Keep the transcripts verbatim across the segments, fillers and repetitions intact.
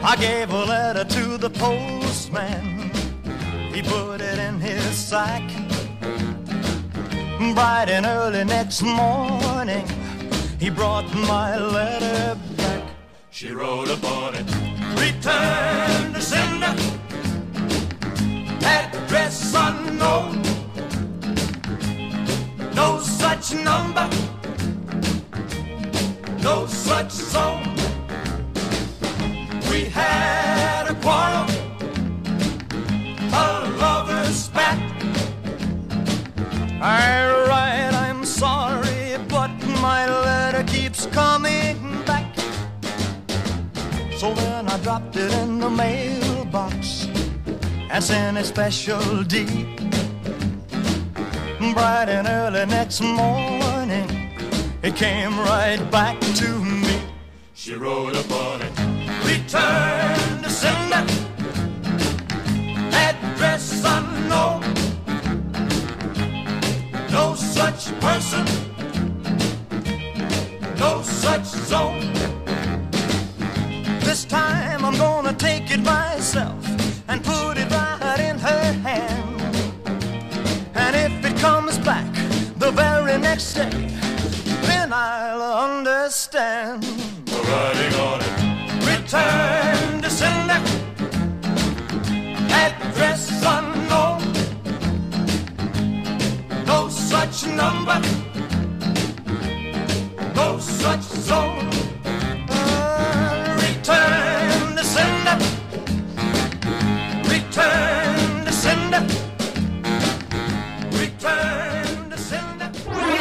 I gave a letter to the postman. He put it in his sack. Bright and early next morning, he brought my letter back. She wrote upon it, return to sender, address unknown, no such number, no such zone. We had a quarrel, a lover's spat. I write, I'm sorry, but my letter keeps coming back. So then I dropped it in the mailbox and sent a special deed. Bright and early next morning, it came right back to me. She wrote upon it, return to sender, address unknown, no such person, no such zone. This time I'm gonna take it myself and put it right in her hand. And if it comes back the very next day, then I'll understand. The writing on it, return to sender, address unknown, no such number, no such zone. Uh, return to sender, return to sender, return to sender.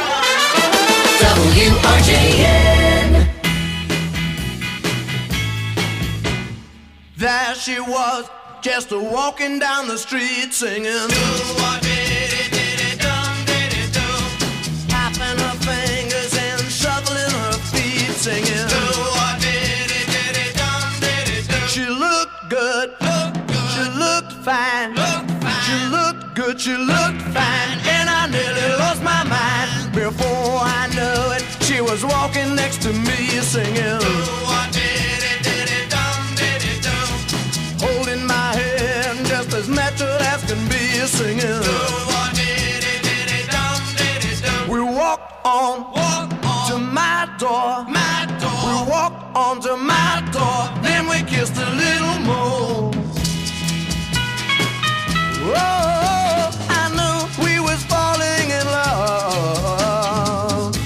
W R J N. There she was, just a walking down the street singing. Tapping her fingers and shuffling her feet singing. She looked good, she looked fine, she looked good, she looked fine, and I nearly lost my mind. Before I knew it, she was walking next to me singing. Holding my hand just as natural as can be singing. We walked on, to my door. We walked on to my door. Then we kissed a little more. Oh, I knew we was falling in love.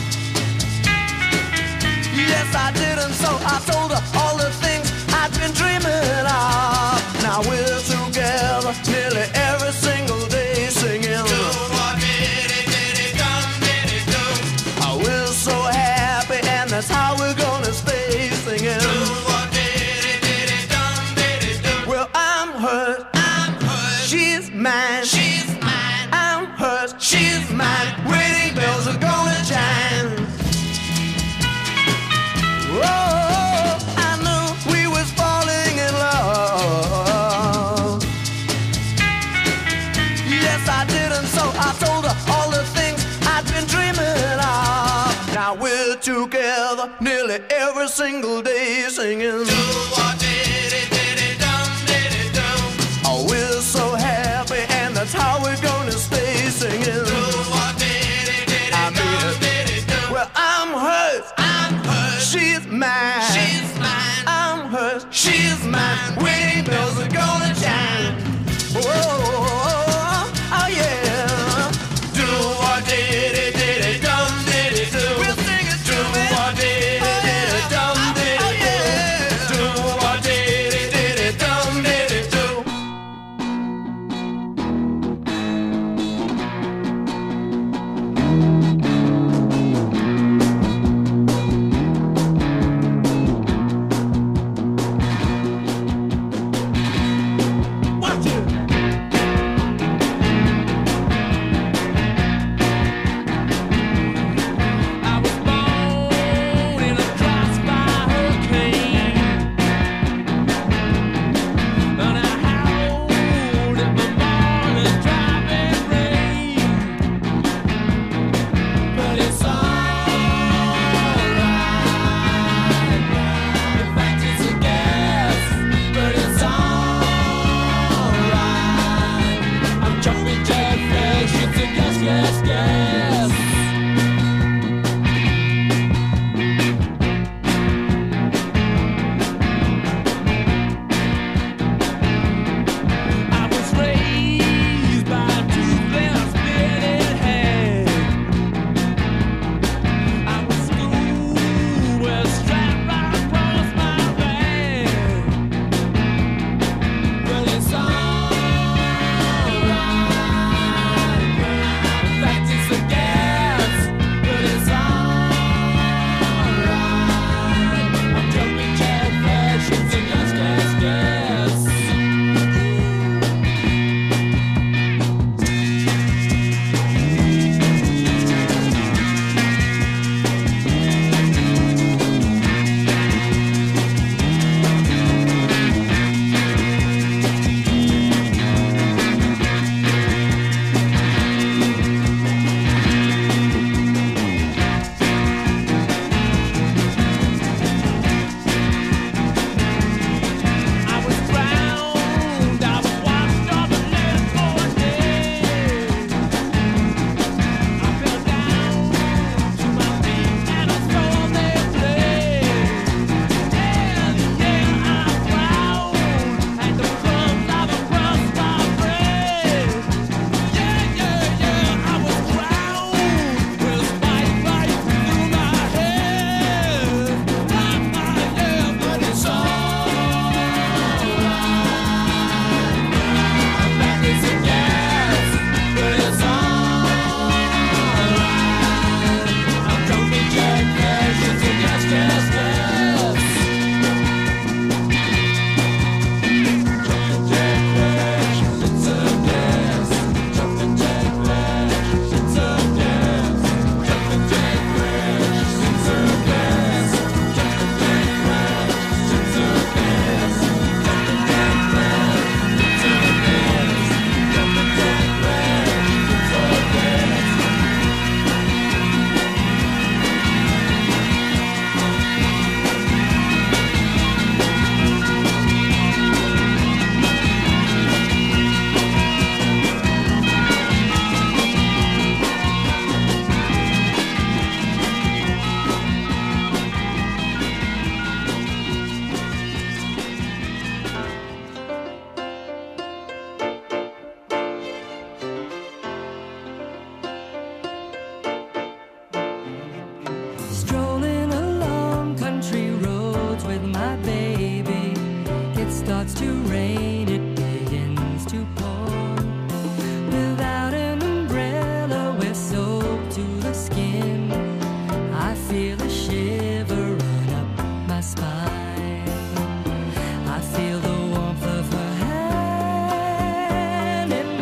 Yes, I did, and so I told her all the things I'd been dreaming of. Now we're together nearly every single day singing. Oh, we're so happy, and that's how we're gonna stay singing. Well, I'm hers, I'm hers. She's mine, she's mine. I'm hers, she's mine. Wedding bells are gonna chime. Whoa, I knew we was falling in love. Yes, I did, and so I told her all the things I'd been dreaming of. Now we're together nearly every single day singing. Oh, we're so happy, and that's how we're gonna stay singing. I mean, well, I'm hers, I'm hers. She's mine, she's mine. I'm hers, she's mine. Wedding bells are gonna chime. Oh, oh yeah. Do what did it, did it, dum did it do. We'll sing it do what did it, did it, dum did it do. Do what did it, did it, dum did it do. starts to rain, it begins to pour. Without an umbrella, we're soaked to the skin. I feel a shiver run up my spine. I feel the warmth of her hand in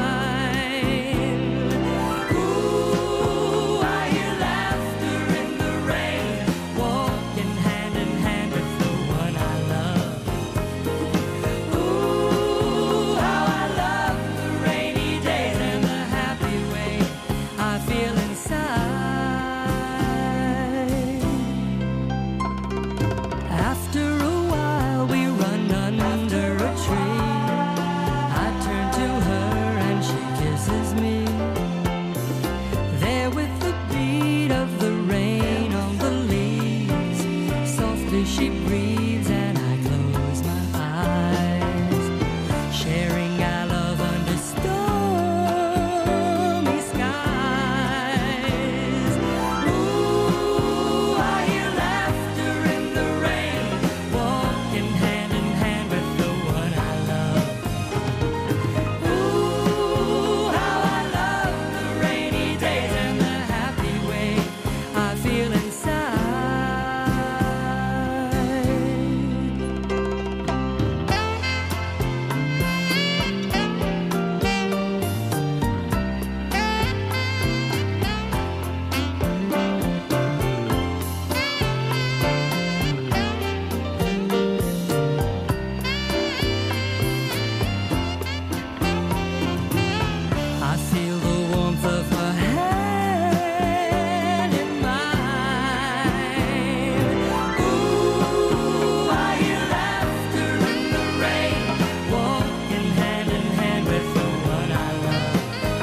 mine. Ooh, I hear laughter in the rain, walking hand in hand with the one I love. Ooh, how I love the rainy days and the happy way I feel inside. After a while we run under a tree. I turn to her and she kisses me. There with the beat of the rain on the leaves, softly she breathes and I close my eyes, sharing our love under stormy skies. Ooh, I hear laughter in the rain, walking hand in hand with the one I love. Ooh, how I love the rainy days and the happy way I feel inside. I feel the warmth of her hand in mine. Ooh, I hear laughter in the rain, walking hand in hand with the one I love.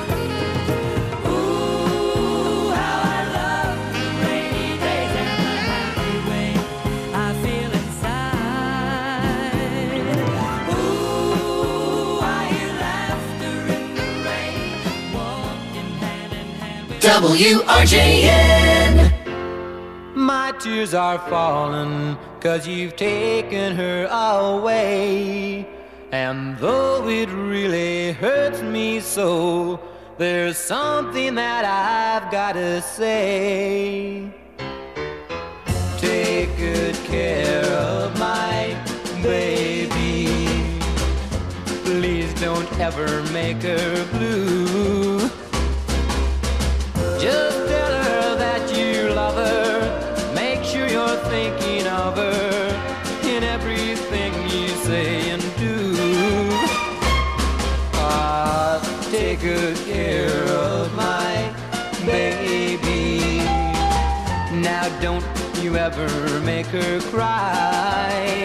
Ooh, how I love the rainy days and the happy way I feel inside. Ooh, I hear laughter in the rain, walking hand in hand with W R J N. My tears are falling, cause you've taken her away. And though it really hurts me so, there's something that I've gotta say. Take good care of my baby. Please don't ever make her blue. Just tell her that you love her. Make sure you're thinking of her in everything you say and do. Ah, take good care of my baby. Now don't you ever make her cry.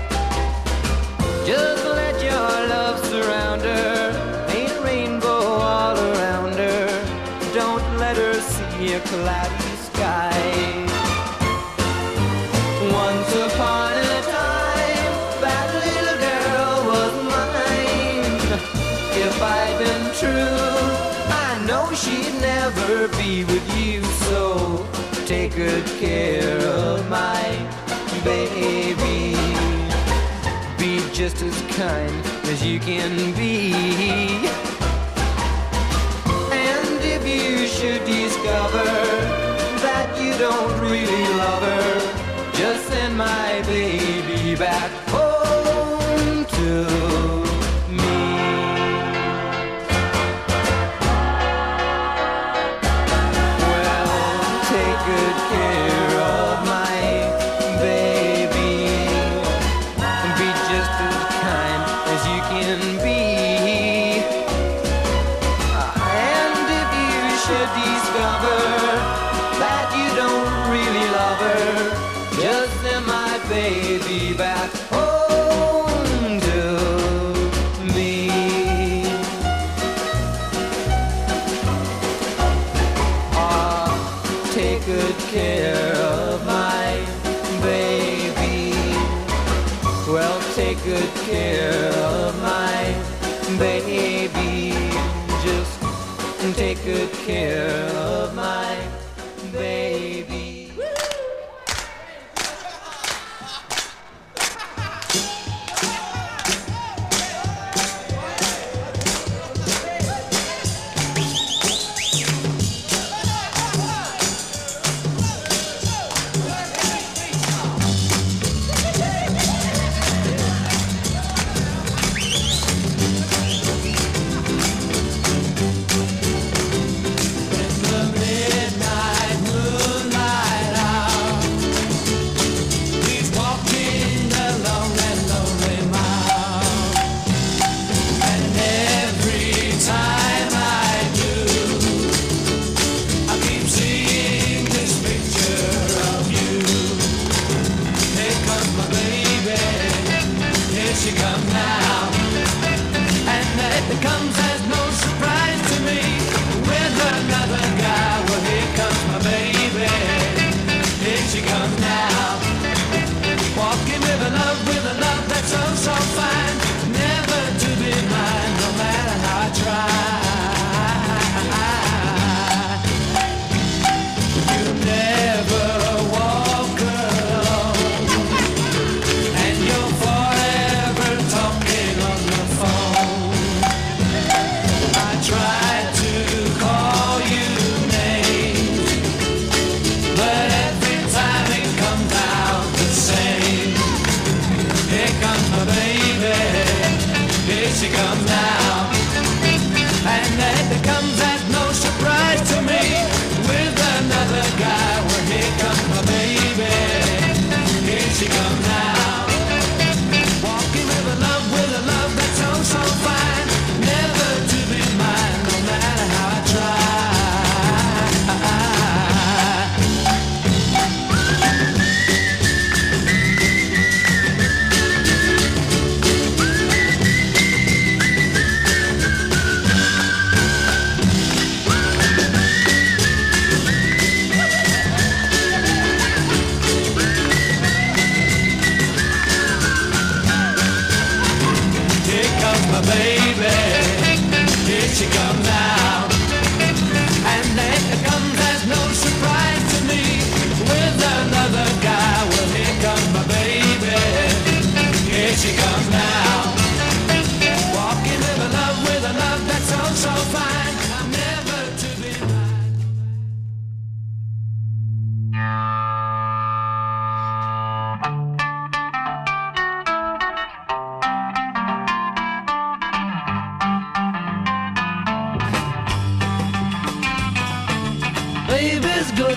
Just let your love surround her, paint a rainbow all around her. Don't let her see a cloudy sky. Once upon a time, that little girl was mine. If I'd been true, I know she'd never be with you. So take good care of my baby. Be just as kind as you can be. And if you should discover that you don't really love her, just send my baby back home to me. Well, take good care of my baby. Be just as kind as you can be. And if you should discover that you don't really love her, just send my baby back home to me. Ah, take good care of my baby. Well, take good care of my baby. Just take good care of my baby.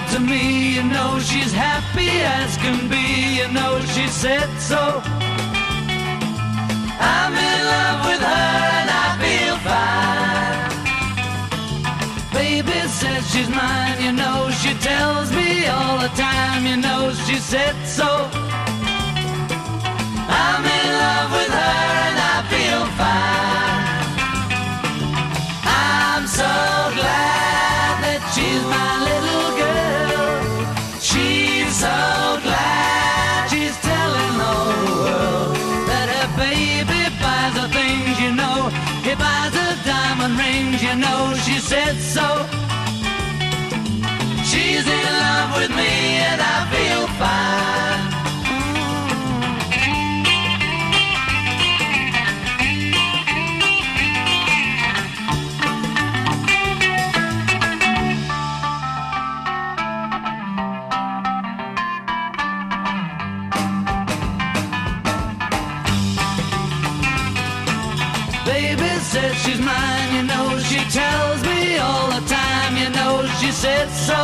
to me. You know she's happy as can be. You know she said so. I'm in love with her and I feel fine. Baby says she's mine. You know she tells me all the time. You know she said so. I'm in love with her and I feel fine. I'm so glad that she's my little girl. She's so glad she's telling all the world that her baby buys the things, you know. He buys the diamond rings, you know. She said so. She's in love with me and I feel fine. Says she's mine, you know she tells me all the time, you know she said so.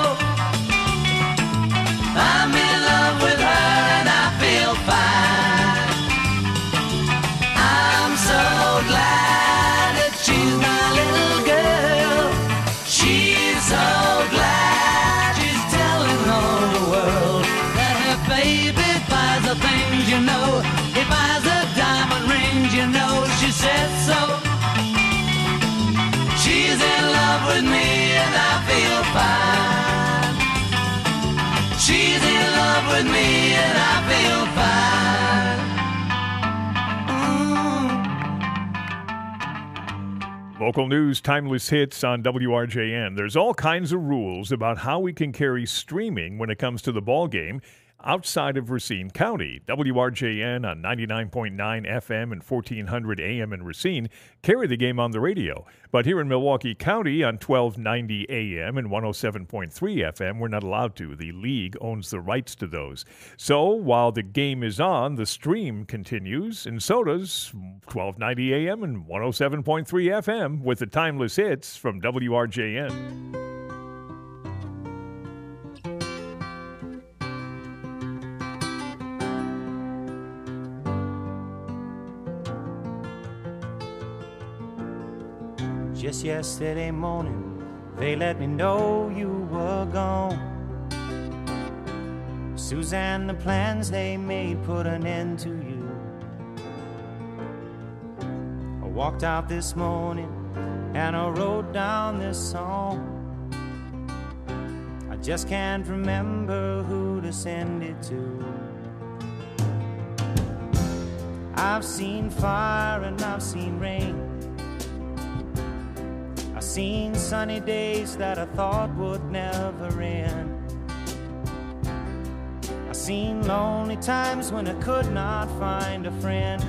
I'm in love with her and I feel fine. I'm so glad that she's my little girl. She's so glad she's telling all the world that her baby buys the things, you know. He buys the diamond rings, you know she said so. She's in love with me and I feel fine. She's in love with me and I feel fine. Mm. Local news, timeless hits on W R J N. There's all kinds of rules about how we can carry streaming when it comes to the ball game outside of Racine County. W R J N on ninety-nine point nine F M and fourteen hundred A M in Racine carry the game on the radio. But here in Milwaukee County on twelve ninety A M and one oh seven point three F M, we're not allowed to. The league owns the rights to those. So while the game is on, the stream continues, and so does twelve ninety A M and one oh seven point three F M with the timeless hits from W R J N. Just yesterday morning, they let me know you were gone. Suzanne, the plans they made put an end to you. I walked out this morning and I wrote down this song. I just can't remember who to send it to. I've seen fire and I've seen rain. I've seen sunny days that I thought would never end. I've seen lonely times when I could not find a friend.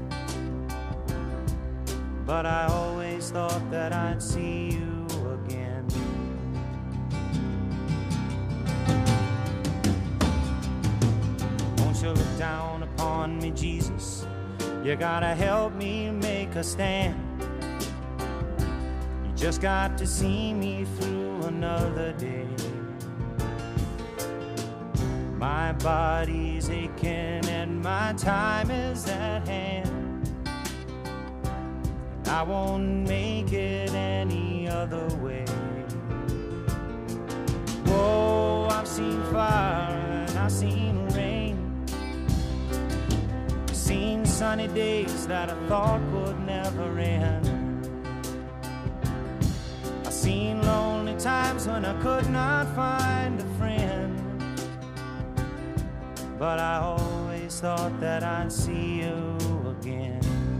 But I always thought that I'd see you again. Won't you look down upon me, Jesus? You gotta help me make a stand. Just got to see me through another day. My body's aching and my time is at hand. I won't make it any other way. Whoa, I've seen fire and I've seen rain. I've seen sunny days that I thought would never end. Seen lonely times when I could not find a friend. But I always thought that I'd see you again.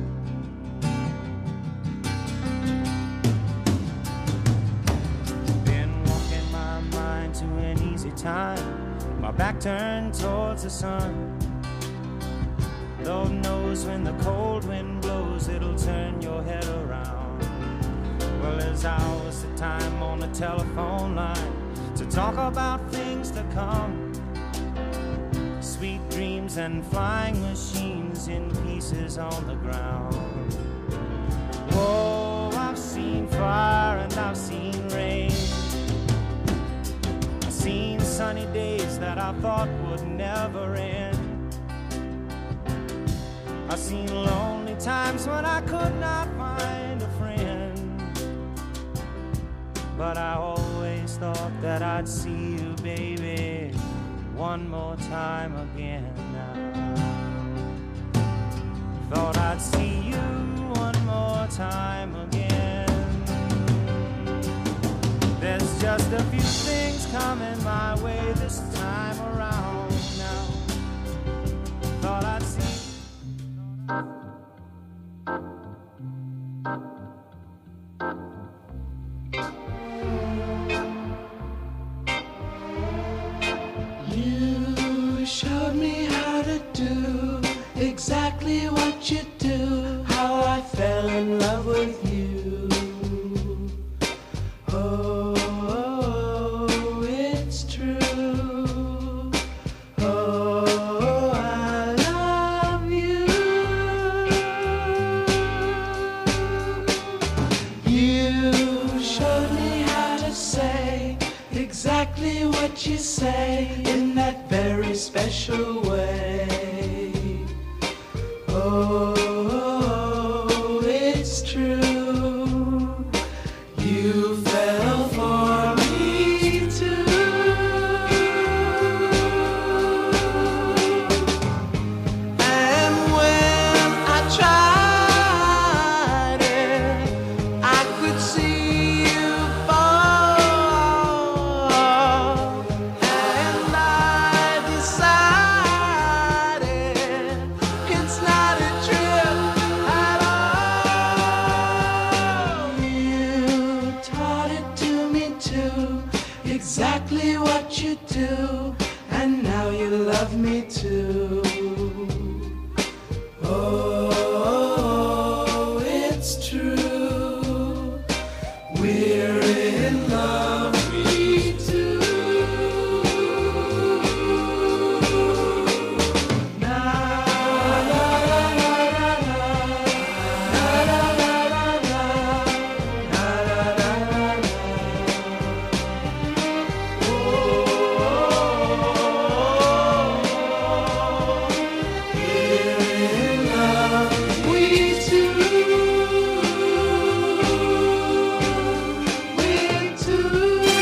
Been walking my mind to an easy time, my back turned towards the sun. Lord knows when the cold wind blows, it'll turn your head around. Well, there's hours of time on the telephone line to talk about things to come. Sweet dreams and flying machines in pieces on the ground. Whoa, I've seen fire and I've seen rain. I've seen sunny days that I thought would never end. I've seen lonely times when I could not find a friend, but I always thought that I'd see you, baby, one more time again now. Thought I'd see you one more time again. There's just a few things coming my way this time around now. Thought I'd see You showed me how to do exactly what you do, how I fell in love with you. Oh, oh, it's true. Oh, I love you. You showed me how to say exactly what you say in that very special way. Oh, oh, it's true. You fell for me too. And when I tried it, I could see you fall. And I decided it's not a trip at all. You taught it to me too, exactly what you do, and now you love me too. Oh, it's true. We're in love, me too. Na, la, la, la, la, la. Na, la, la, la, la. Na, la, la, la, la. Oh, we're in love, we too. We too.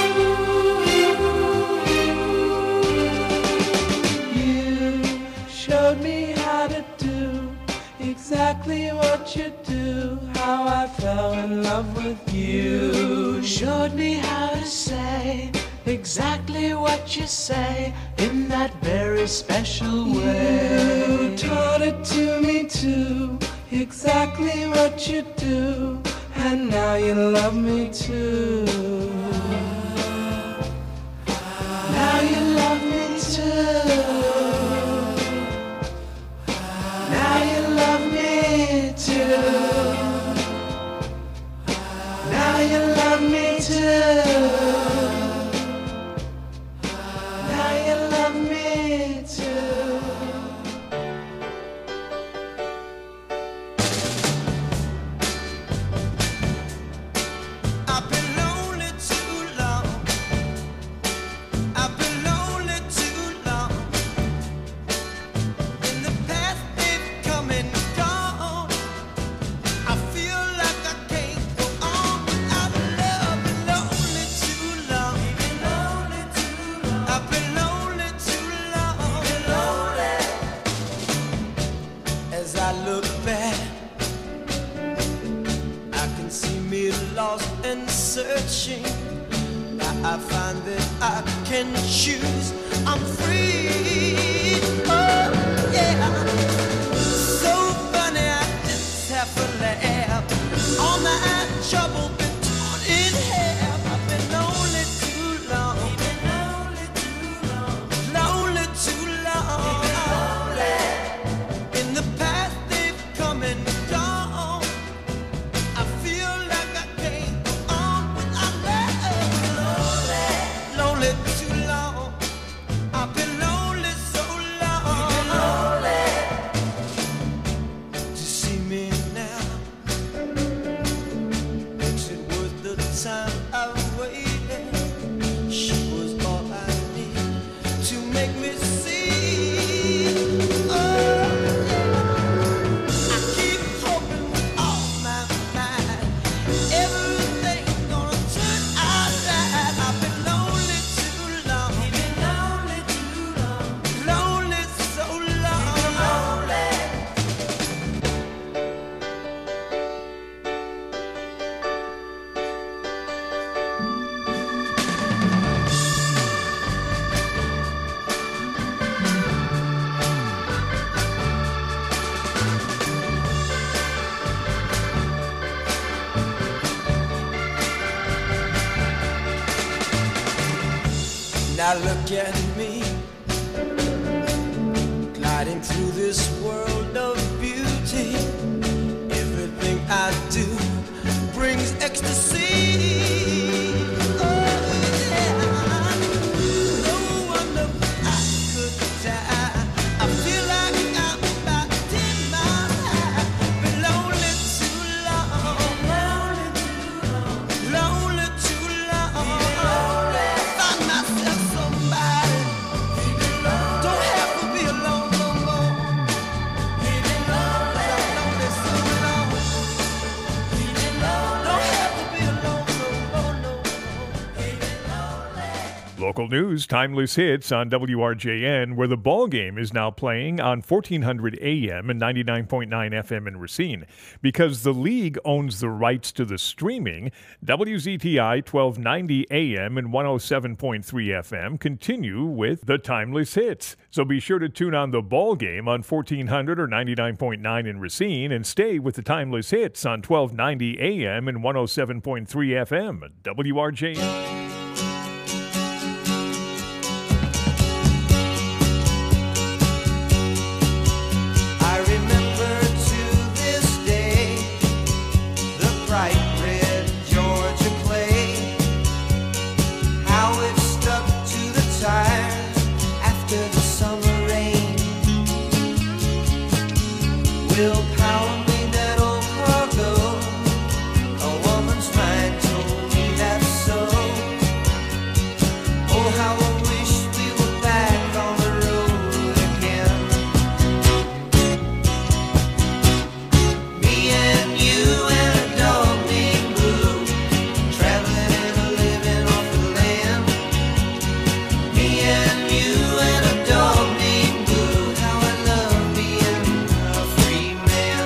You showed me how to do exactly what you do, how I fell in love with you. Showed me how to say exactly what you say in that very special way. You taught it to me too, exactly what you do, and now you love me too. Now you love me too. Now you love me too. Now you love me too. Now you love me too. I've been lonely too long. I've been lonely too long. In the past they've come and gone. I feel like I can't go on without love. Been lonely too long. I've been lonely too long. As I look back, I can see me lost and searching. Now I find that I can choose. I'm free. Oh, yeah. So funny, I just have to laugh. All my trouble been torn in half. I've been lonely too long. Lonely too long. In the past they've come and gone. I feel like I can't go on without love. Lonely too long. to make me see. Oh, I keep hoping with all my mind everything's gonna turn out right. I've been lonely too long. You've been lonely too long. Lonely so long. Lonely. Now look at me, gliding through this world of beauty. Everything I do brings ecstasy. Oh, yeah. No wonder I could die. I feel like I'm about ten miles high. Been lonely too long. Lonely too long. Lonely too long. Find myself somebody. Don't have to be alone no more. Lonely so long. Don't have to be alone no more, no more. Local news, timeless hits on W R J N, where the ball game is now playing on fourteen hundred A M and ninety-nine point nine F M in Racine. Because the league owns the rights to the streaming, W Z T I twelve ninety A M and one oh seven point three F M continue with the timeless hits. So be sure to tune on the ball game on fourteen hundred or ninety-nine point nine in Racine and stay with the timeless hits on twelve ninety A M and one oh seven point three F M. W R J N. I remember to this day the bright red Georgia clay, how it stuck to the tires after the summer rain. Will power made that old cargo. A woman's mind told me that's so. Oh, how I wish we were back on the road again. Me and you and a dog named Blue, traveling and a living off the land. Me and you and a dog named Blue, how I love being a free man.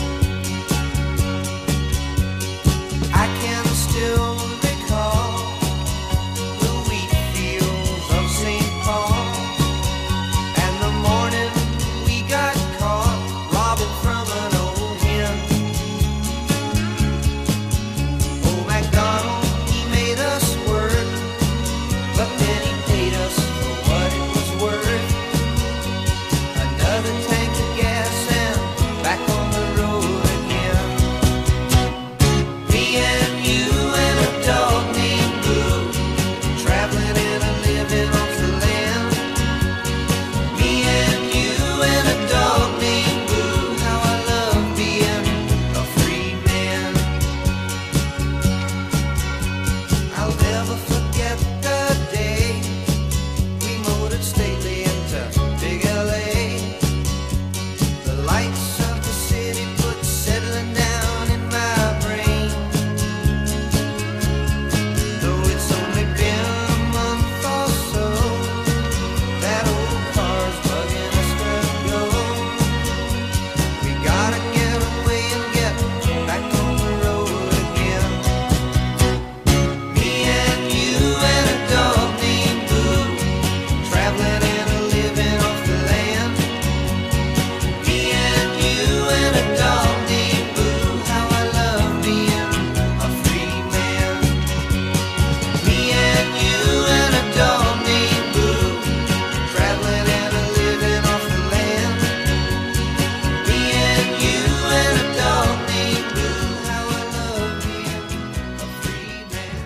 I can still recall the wheat fields of Saint Paul, and the morning we got caught robbing from an old hen. Old MacDonald, he made us work, but then he paid us for what it was worth. Another tank of gas and back on the road again. Me and you and a dog named Blue, traveling and a living off the land. Me and you and a dog named Blue, how I love being a free man. I'll never forget the day we motored stately into big L A. The lights of the city put settling down in my brain. Though it's only been a month or so, that old car's bugging us to go. We gotta get away and get back on the road again. Me and you and a dog named Blue, traveling and a living off the land. Me and you and a dog named Blue, how I love being a free man. Me and you and a dog named Blue, traveling and a living off the land. Me and you and a dog named Blue, how I love being a free man.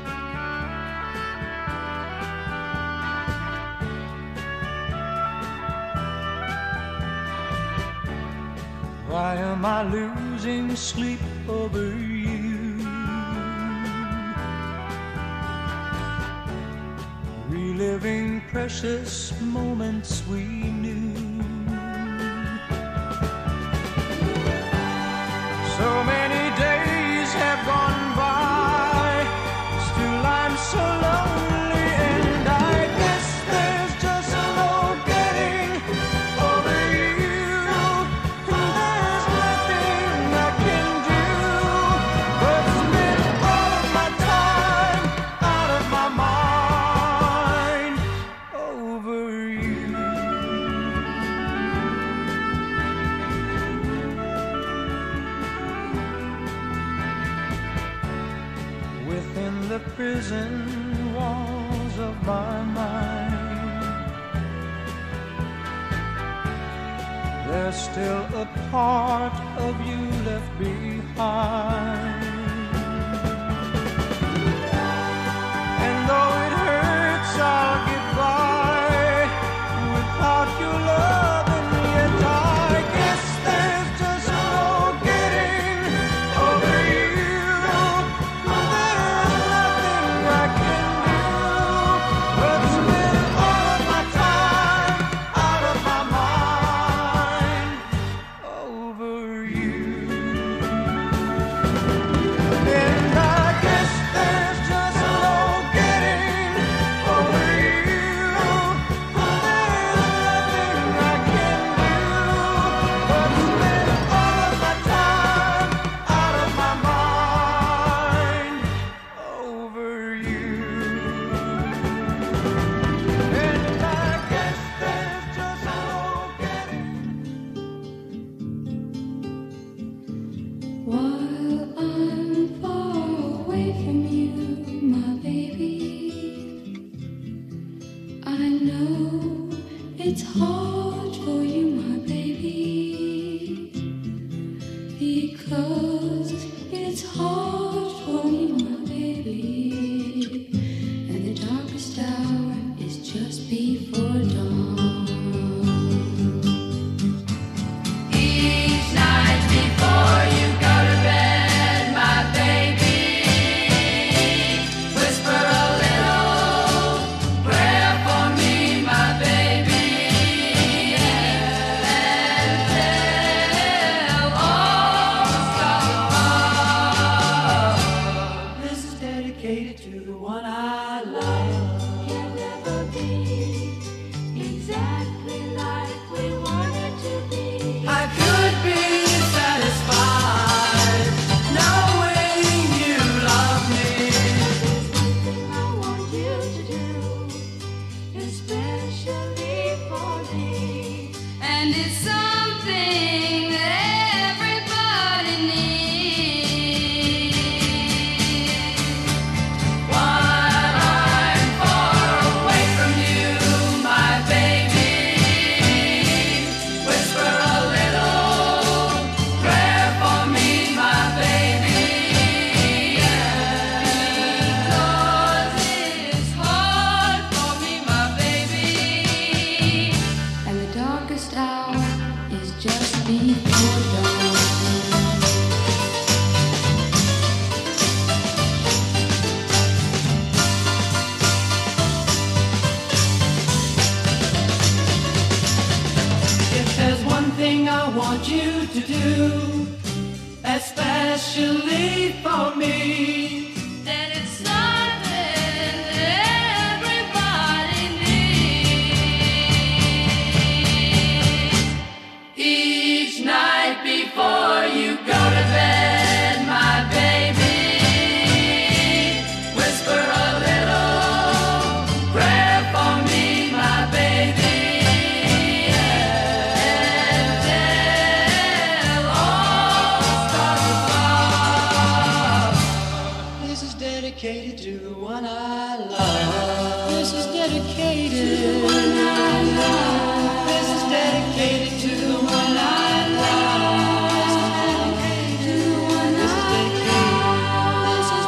Why am I losing sleep over you? Reliving present precious moments we knew. So many days have gone by, still I'm so lonely, and I guess there's just no getting over you. There's nothing I can do but spend all of my time out of my mind over you. Within the prison walls of my mind, there's still a part of you left behind. And though it hurts, I'll get by without your love, and yet I guess there's just no getting over you. There's nothing I can do but spend all of my time out of my mind over you. And I guess there's just no getting over you. There's nothing I can do but spend all of my time out of my mind over you. And I guess there's just no getting. While I'm far away from you, my baby, I know it's hard for you, my baby, because it's hard for me, my baby, and the darkest hour is just before dawn. Each night before you go to bed, my baby, whisper a little prayer for me, my baby, and tell all the stars above. This is dedicated to the one I love. You'll never be exactly like we wanted to be. I could be satisfied knowing you love me. Everything I want you to do, especially for me. And it's something that everybody needs. While I'm far away from you, my baby, whisper a little prayer for me, my baby, Because it's hard for me, my baby. And the darkest hour is just before dawn. if there's one thing I want you to do, especially for me, Then it's something that everybody needs. each night before you go to bed, my baby, whisper a little prayer for me, my baby, and tell all the stars above. This is dedicated to the one I love. This is dedicated to the one I love. This is dedicated to the one I love. This is dedicated to the one I love. This is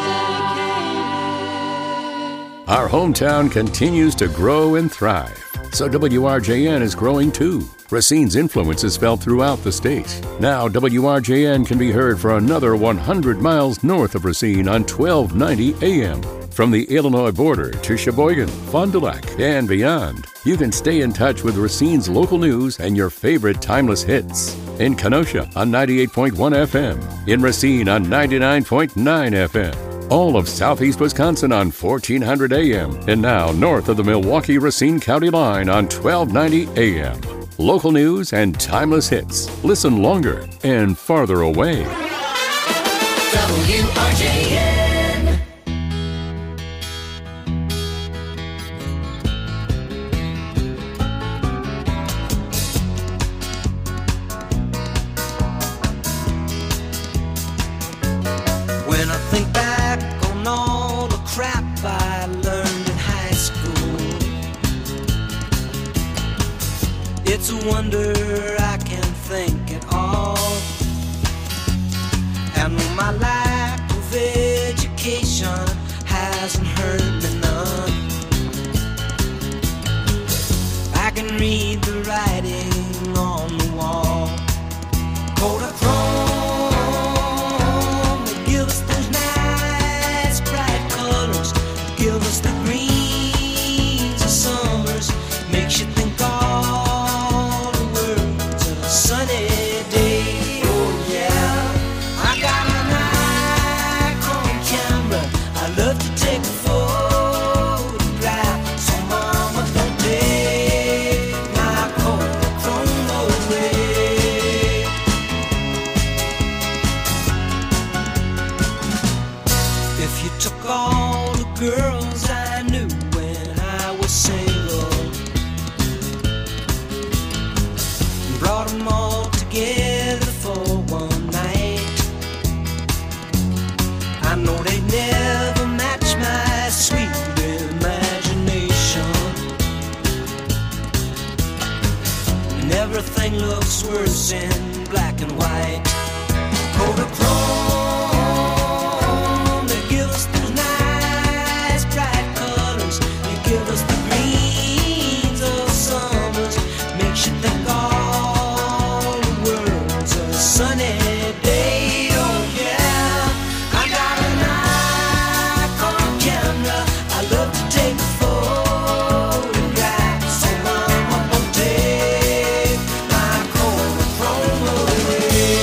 dedicated. Our hometown continues to grow and thrive. So W R J N is growing too. Racine's influence is felt throughout the state. Now W R J N can be heard for another one hundred miles north of Racine on twelve ninety A M. From the Illinois border to Sheboygan, Fond du Lac, and beyond, you can stay in touch with Racine's local news and your favorite timeless hits. In Kenosha on ninety-eight point one F M, in Racine on ninety-nine point nine F M, all of southeast Wisconsin on fourteen hundred A M, and now north of the Milwaukee-Racine County line on twelve ninety A M. Local news and timeless hits. Listen longer and farther away. W R J N. When I think back on all the crap I learned in high school, it's a wonder I can think at all. And my lack of education hasn't hurt me none. I can read the writing on the wall. Kodachrome, they give us those nice bright colors, give us the greens of summers, makes you think all the world's a sunny day. Oh yeah, I got an Nikon camera, I love to take a photograph, so mama don't take my Kodachrome away. If you took all the girls I knew when I was single, brought them all together for one night, I know they'd never match my sweet imagination. And everything looks worse in black and white. Kodachrome, they give us those nice bright colors, they give us the greens of summers, makes you think all the world's a sunny day. Oh yeah, I got an Nikon camera, I love to take photographs, so mama don't take my Kodachrome away.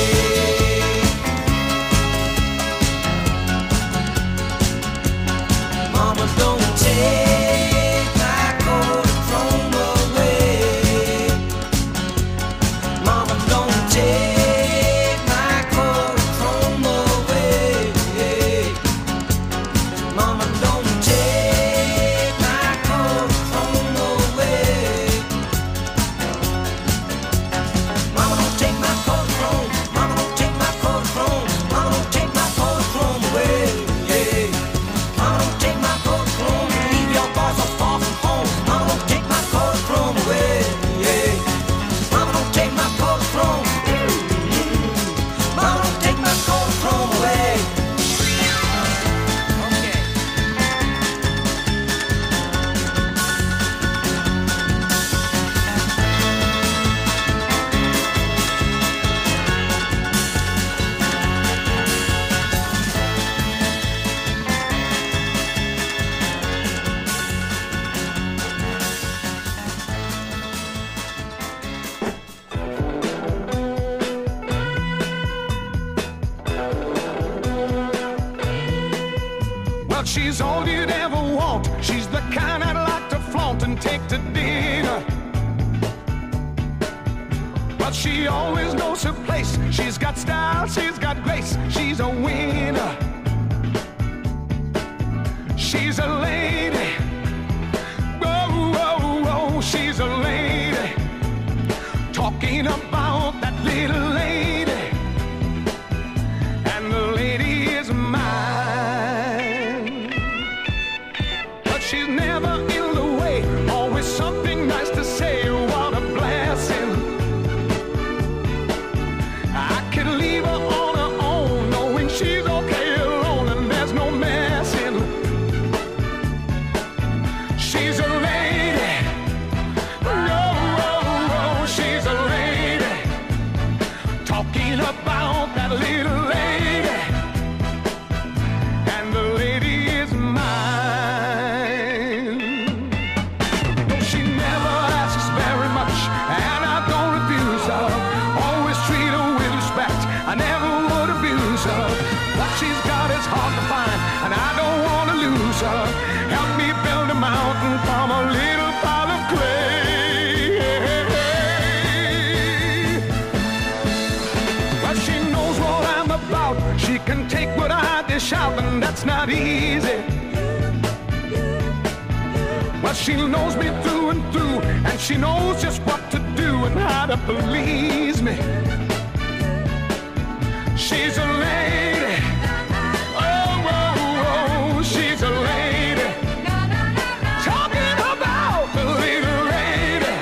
Mama don't take my Kodachrome away. Mama don't take my Kodachrome away. Mama don't take my Kodachrome away. Mama don't take my Kodachrome. Mama don't take my Kodachrome. Mama don't take my Kodachrome away. Mama don't take my Kodachrome. Leave your boys so far from home. Mama don't take my Kodachrome away. Mama don't take my Kodachrome. Mama don't take my Kodachrome away. Okay. Well, she's all you'd ever want. She's the kind I'd like to flaunt and take to dinner. But she always knows her place. She's got style, she's got grace. She's a winner. She's a lady. Whoa, whoa, whoa, she's a lady. Talking about that little lady. And the lady is mine. But she's never in the way. Always something nice to say. What a blessing. I could leave her on her own, knowing she's okay alone and there's no messing. She's a lady. Whoa, whoa, whoa, she's a lady. is shopping, that's not easy. Well, she knows me through and through, and she knows just what to do and how to please me. She's a lady. Oh, oh, oh, she's a lady. Talking about the little lady.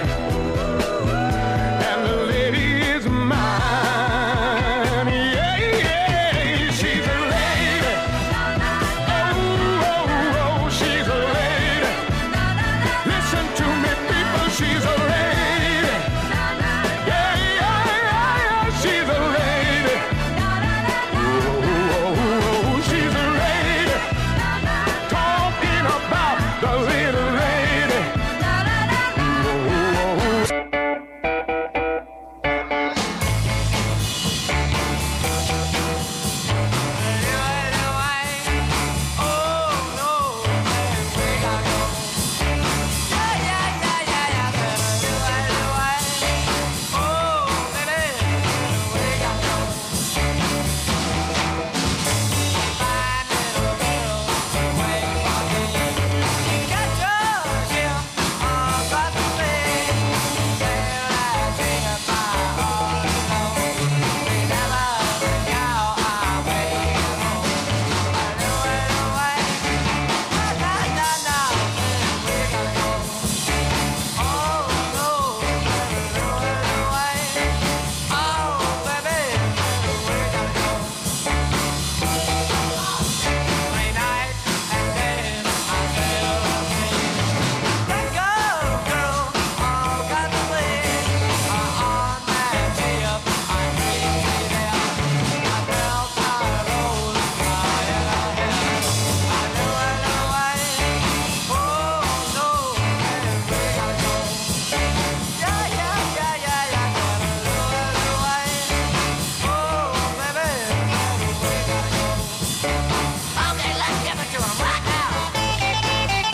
And the lady is mine. Yeah, yeah, she's a lady. Oh, oh, oh, she's a lady. Listen to me, people, she's a lady. Yeah, yeah, yeah, yeah, she's a lady. Oh, oh, oh, she's a lady. Talking about the little lady. Oh, oh, oh. Okay, let's give it to him right now.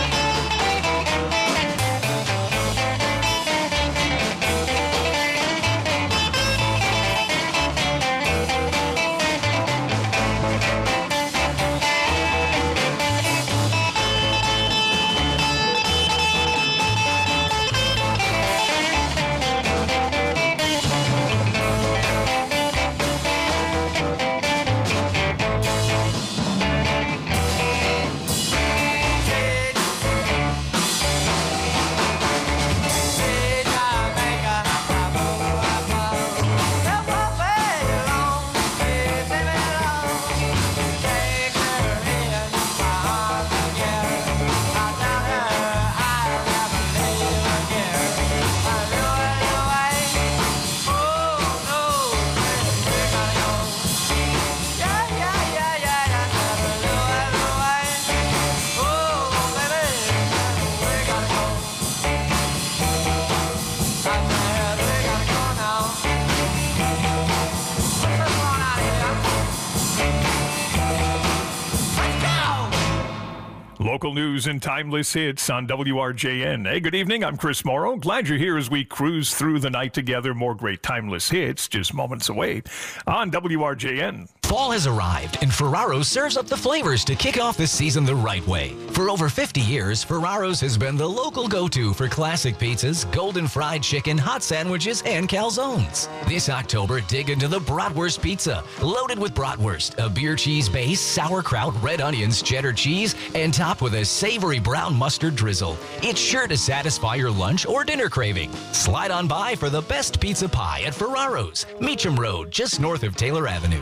Local news and timeless hits on W R J N. Hey, good evening. I'm Chris Morrow. Glad you're here as we cruise through the night together. More great timeless hits just moments away on W R J N. Fall has arrived, and Ferraro's serves up the flavors to kick off the season the right way. For over fifty years, Ferraro's has been the local go-to for classic pizzas, golden fried chicken, hot sandwiches, and calzones. This October, dig into the Bratwurst Pizza, loaded with bratwurst, a beer cheese base, sauerkraut, red onions, cheddar cheese, and topped with a savory brown mustard drizzle. It's sure to satisfy your lunch or dinner craving. Slide on by for the best pizza pie at Ferraro's, Meacham Road, just north of Taylor Avenue.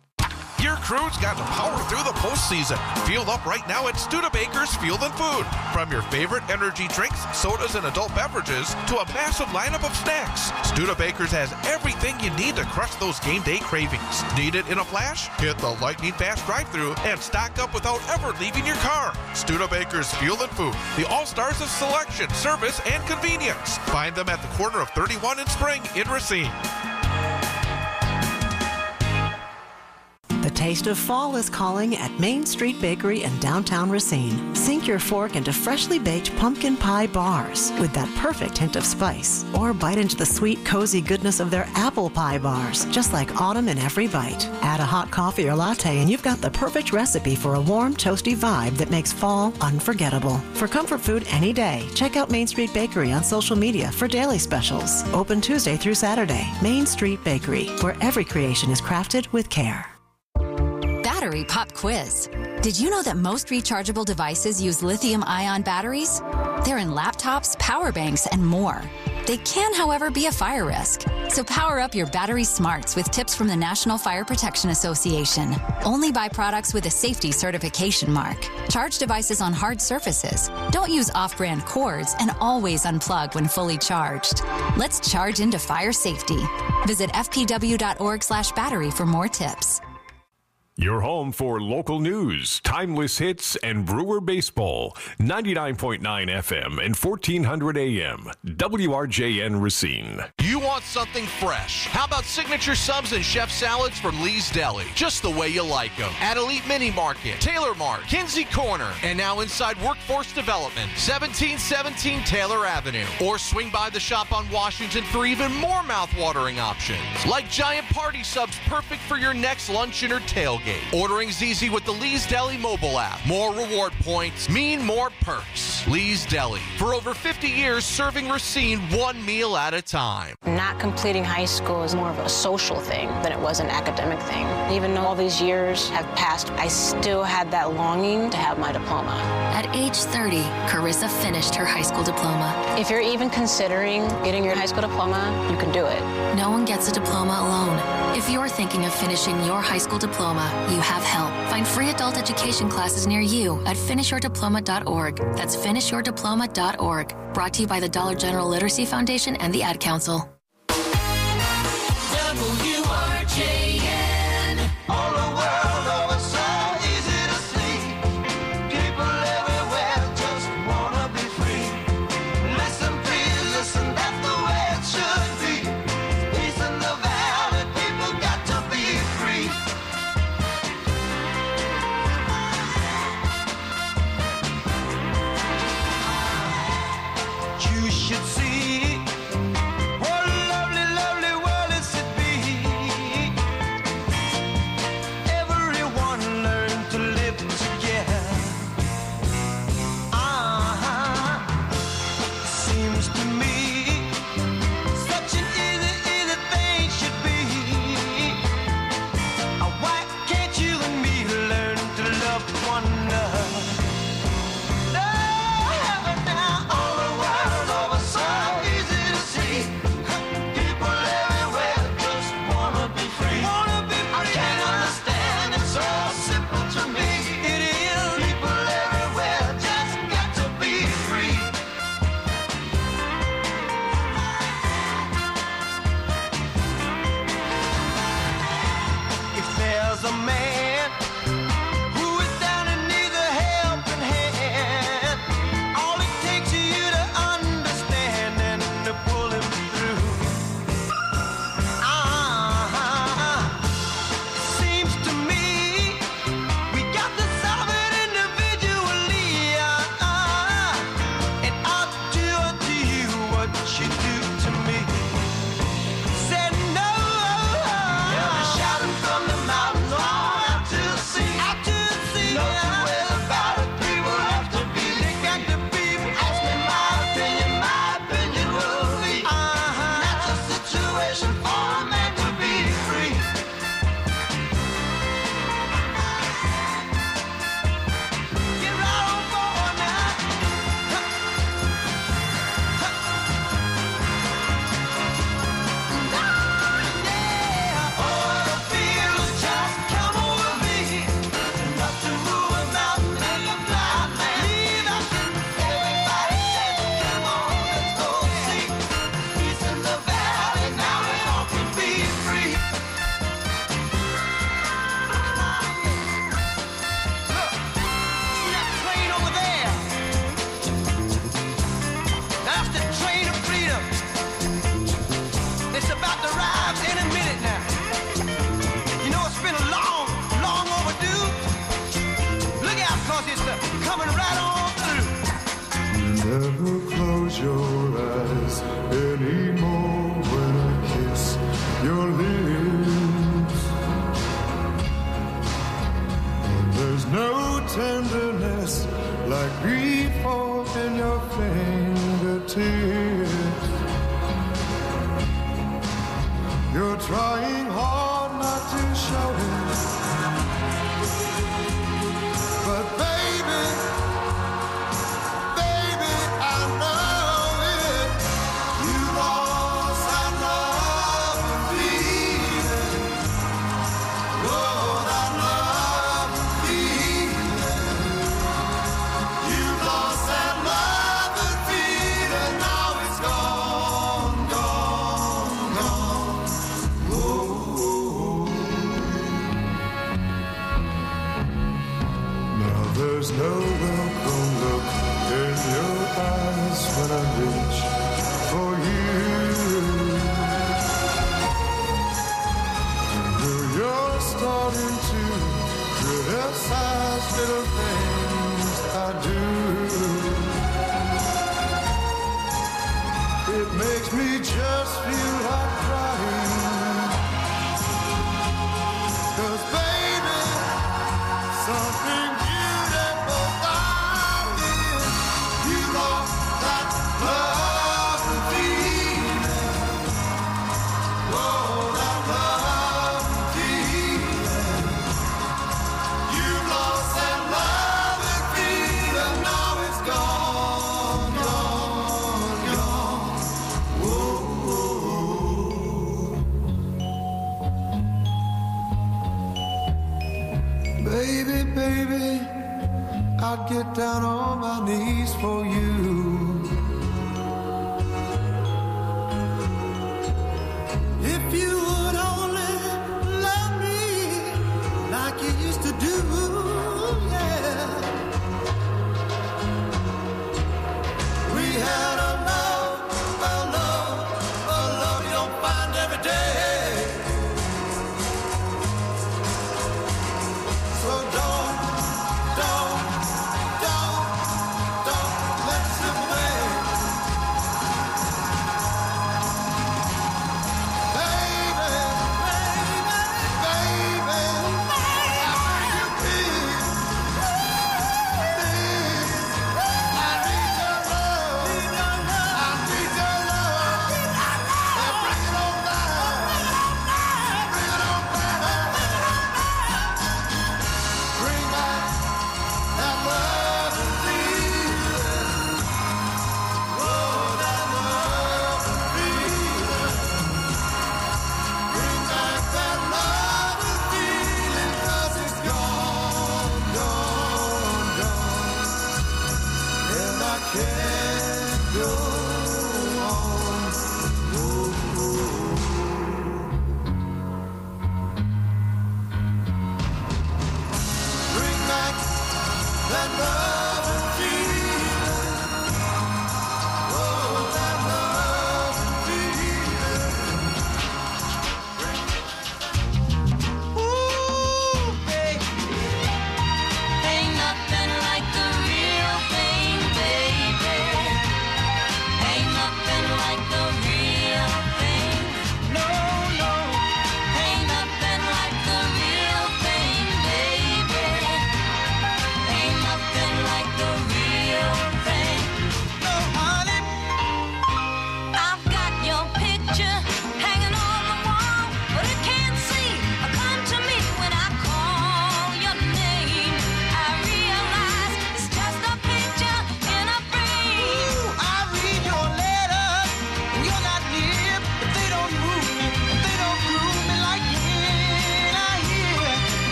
Your crew's got to power through the postseason. Fuel up right now at Studebaker's Fuel and Food. From your favorite energy drinks, sodas, and adult beverages to a massive lineup of snacks, Studebaker's has everything you need to crush those game day cravings. Need it in a flash? Hit the lightning fast drive-thru and stock up without ever leaving your car. Studebaker's Fuel and Food, the all-stars of selection, service, and convenience. Find them at the corner of thirty-one and Spring in Racine. The taste of fall is calling at Main Street Bakery in downtown Racine. Sink your fork into freshly baked pumpkin pie bars with that perfect hint of spice. Or bite into the sweet, cozy goodness of their apple pie bars, just like autumn in every bite. Add a hot coffee or latte and you've got the perfect recipe for a warm, toasty vibe that makes fall unforgettable. For comfort food any day, check out Main Street Bakery on social media for daily specials. Open Tuesday through Saturday. Main Street Bakery, where every creation is crafted with care. Battery Pop Quiz. Did you know that most rechargeable devices use lithium-ion batteries? They're in laptops, power banks, and more. They can, however, be a fire risk. So power up your battery smarts with tips from the National Fire Protection Association. Only buy products with a safety certification mark. Charge devices on hard surfaces. Don't use off-brand cords, and always unplug when fully charged. Let's charge into fire safety. Visit f p w dot org slash battery for more tips. Your home for local news, timeless hits, and Brewer baseball. ninety-nine point nine F M and fourteen hundred A M. W R J N Racine. You want something fresh? How about signature subs and chef salads from Lee's Deli? Just the way you like them. At Elite Mini Market, Taylor Mart, Kinsey Corner, and now inside Workforce Development, seventeen seventeen Taylor Avenue. Or swing by the shop on Washington for even more mouth-watering options. Like giant party subs perfect for your next luncheon or tailgate. Ordering's easy with the Lee's Deli mobile app. More reward points mean more perks. Lee's Deli. For over fifty years, serving Racine one meal at a time. Not completing high school is more of a social thing than it was an academic thing. Even though all these years have passed, I still had that longing to have my diploma. At age thirty, Carissa finished her high school diploma. If you're even considering getting your high school diploma, you can do it. No one gets a diploma alone. If you're thinking of finishing your high school diploma, you have help. Find free adult education classes near you at finish your diploma dot org. That's finish your diploma dot org. Brought to you by the Dollar General Literacy Foundation and the Ad Council. W R J N. All the world over, so easy to see. People everywhere just wanna be free. Listen, please, listen, that's the way it should be. Peace in the valley, people got to be free. You should see what a lovely, lovely world it should be. Everyone learn to live together. Ah, seems to me such an easy, easy thing should be. Ah, why can't you and me learn to love one another? A man who is down and needs a helping hand. All it takes is you to understand and to pull him through. Ah, seems to me we got to solve it individually. Ah, and I'll do unto you what you do to me. Said no. They'll be shouting from the mountain. You're trying hard not to show it, but baby, baby, I know it. You lost that love and feeling. Oh, that love and feeling. You lost that love and feeling. Now it's gone, gone, gone. Oh. Now there's no welcome look in your eyes when I reach for you. You're starting to criticize little things I do. It makes me just feel like crying. 'Cause baby, something beautiful I did. You lost that love and feeling. Oh, that love and feeling. You lost that love and feeling. Now it's gone, gone, gone. Whoa, whoa. Baby, baby, I'd get down on my knees for you. If you would only love me like you used to do, yeah. We had a love, a love, a love you don't find every day. So don't, don't, don't, don't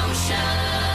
ocean.